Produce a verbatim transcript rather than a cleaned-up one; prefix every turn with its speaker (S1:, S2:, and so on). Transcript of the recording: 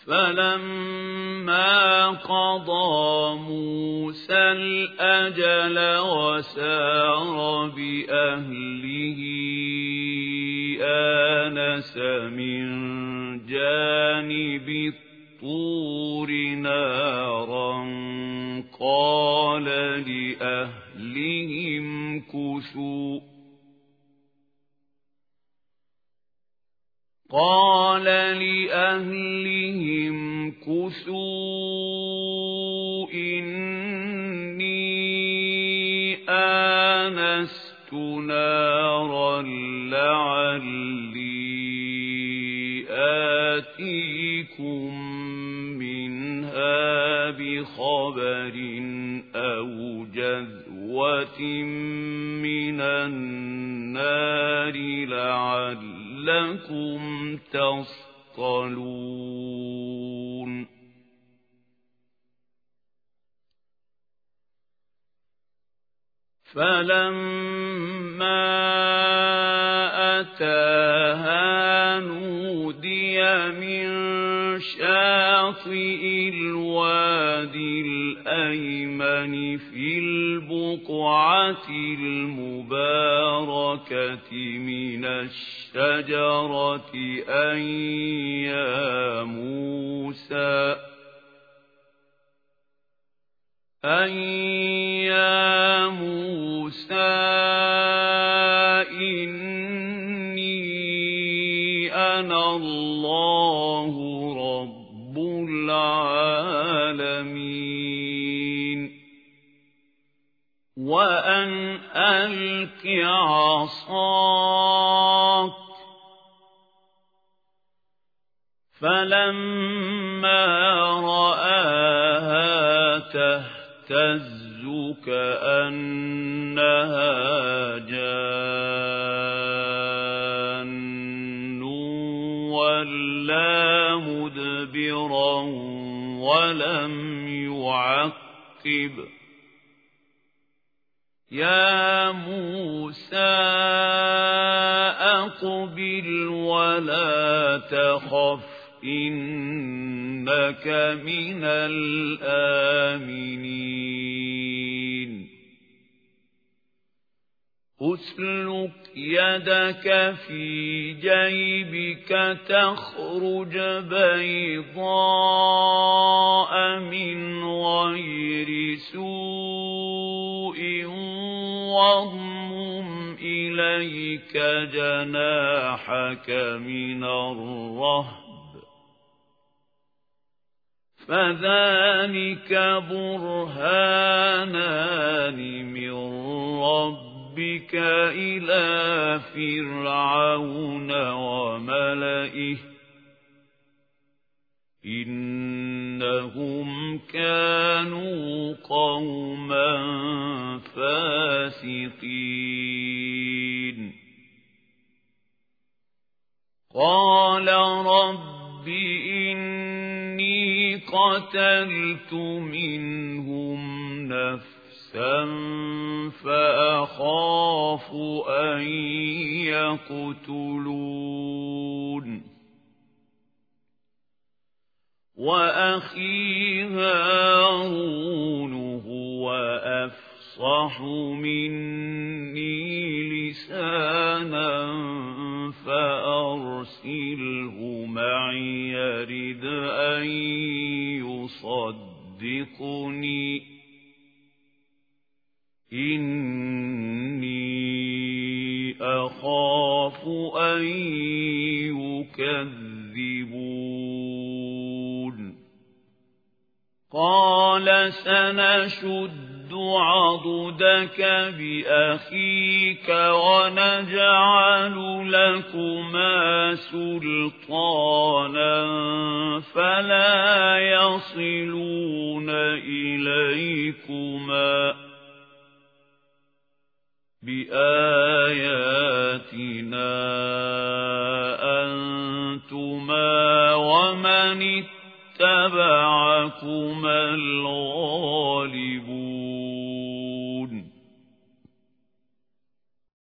S1: فلما قضى موسى الأجل وسار بأهله آنس من جانب الطور نارا قال لأهلهم كثوا قال لأهلهم كثوا إني آنست نارا لعلي آتيكم منها بخبر أو جذوة من النار لعلكم تصطلون فلما أتاها نودي من شاطئ الوادي الأيمن في البقعة المباركة من الشجرة أن يا موسى أن يا موسى إني أنا الله رب العالمين وأن ألق عصاك فلما رآها تهتز كأنها جان ولا مدبرا ولم يعقب يا موسى أقبل ولا تخف إنك من الآمنين أسلك يدك في جيبك تخرج بيضاء من غير سوء واضمم إليك جناحك من الرهب فذلك برهانان من ربك إلى فرعون وملئه إنهم كانوا قوما فاسقين قال رب إني قتلت منهم نفسا فأخاف أن يقتلون وأخي هارون هو أفصح مني لسانا فأرسله معي يرد أن يصدقني إني أخاف أن يكذبون قال سنشد عضدك بأخيك ونجعل لكما سلطانا فلا يصلون إليكما بآياتنا أنتما ومن اتبعكما الغالبون